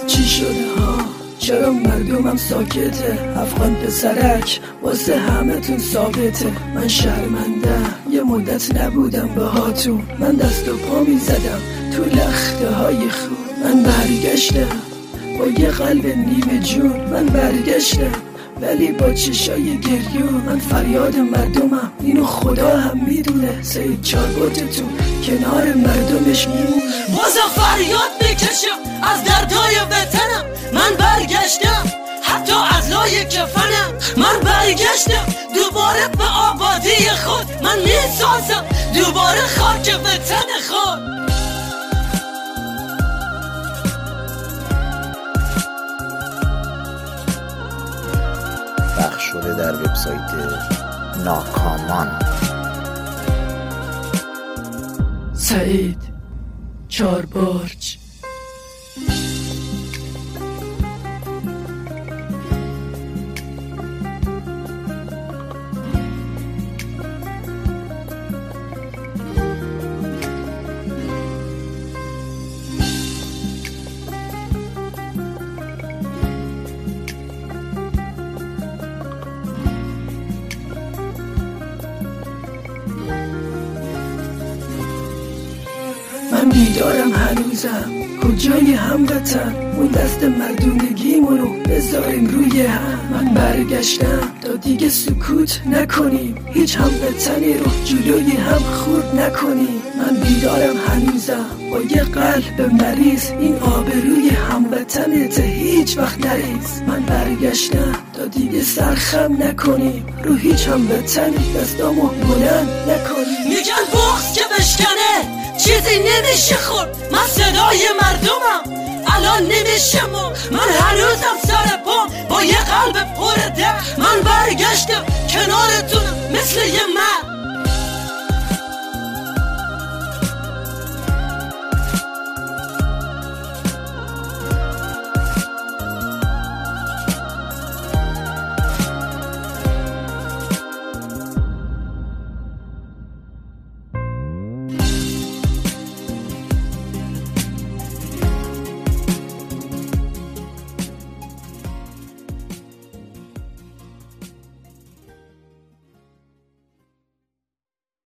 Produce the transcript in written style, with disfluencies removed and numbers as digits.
چی شده ها؟ چرا مردمم ساکته؟ افغان پسرک واسه همه تون ثابته. من شرمندم یه مدت نبودم باهاتون، من دست و پا میزدم تو لخته های خون. من برگشتم با یه قلب نیمه جون، من برگشتم ولی با چشای گریون. من فریاد مردمم، اینو خدا هم میدونه. سید چاربوتتون کنار مردمش میمونه. بازم فریاد بکشم از دردای وطنم. من برگشتم حتی از لای کفنم. من برگشتم دوباره به آبادی خود. من میسازم دوباره خاک وطن خود. پخش شده در وبسایت ناکامان. سعید چاربرج. من بیدارم هنوزم، کجای هموطن؟ اون دست مردونگیمونو بذاریم روی هم. من برگشتم تا دیگه سکوت نکنیم، هیچ هموطنی رو جلوی هم خورد نکنیم. من بیدارم هنوزم با یه قلب مریض، این آبروی هموطنت هیچ وقت نریز. من برگشتم تا دیگه سرخم نکنیم، رو هیچ هموطنی دستامو بلند نکنیم. میگن بغض که بشکنه چیزی نمیشه خورد. من صدای مردمم الان نمیشه مرد. من هنوزم سر پام با یه قلب پر درد. من برگشتم کنارتونم مثل یه